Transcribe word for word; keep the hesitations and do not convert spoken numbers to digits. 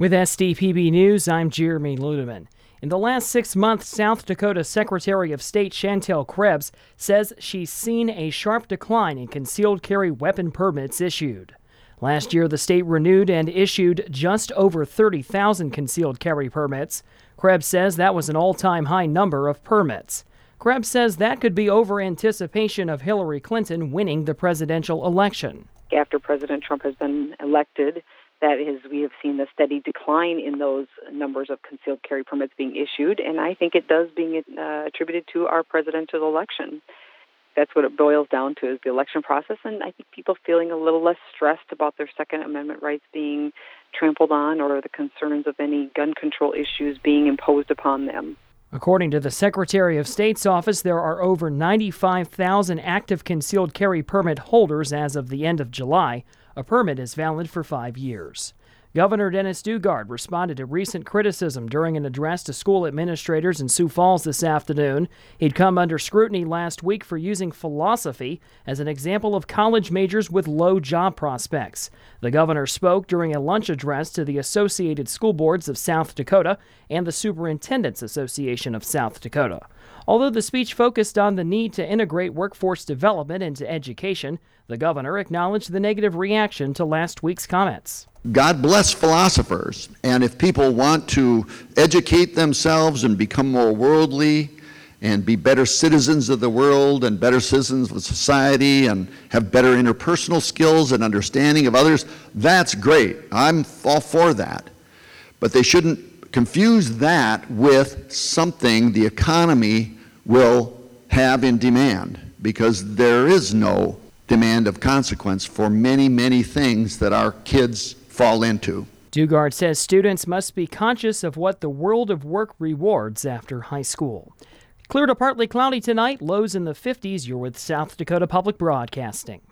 With S D P B News, I'm Jeremy Ludeman. In the last six months, South Dakota Secretary of State Chantel Krebs says she's seen a sharp decline in concealed carry weapon permits issued. Last year, the state renewed and issued just over thirty thousand concealed carry permits. Krebs says that was an all-time high number of permits. Krebs says that could be over anticipation of Hillary Clinton winning the presidential election. After President Trump has been elected, that is, we have seen a steady decline in those numbers of concealed carry permits being issued, and I think it does being uh, attributed to our presidential election. That's what it boils down to, is the election process, and I think people feeling a little less stressed about their Second Amendment rights being trampled on or the concerns of any gun control issues being imposed upon them. According to the Secretary of State's office, there are over ninety-five thousand active concealed carry permit holders as of the end of July. A permit is valid for five years. Governor Dennis Daugaard responded to recent criticism during an address to school administrators in Sioux Falls this afternoon. He'd come under scrutiny last week for using philosophy as an example of college majors with low job prospects. The governor spoke during a lunch address to the Associated School Boards of South Dakota and the Superintendents Association of South Dakota. Although the speech focused on the need to integrate workforce development into education, the governor acknowledged the negative reaction to last week's comments. God bless philosophers, and if people want to educate themselves and become more worldly and be better citizens of the world and better citizens of society and have better interpersonal skills and understanding of others, that's great. I'm all for that. But they shouldn't confuse that with something the economy will have in demand, because there is no demand of consequence for many, many things that our kids fall into. Daugaard says students must be conscious of what the world of work rewards after high school. Clear to partly cloudy tonight, lows in the fifties. You're with South Dakota Public Broadcasting.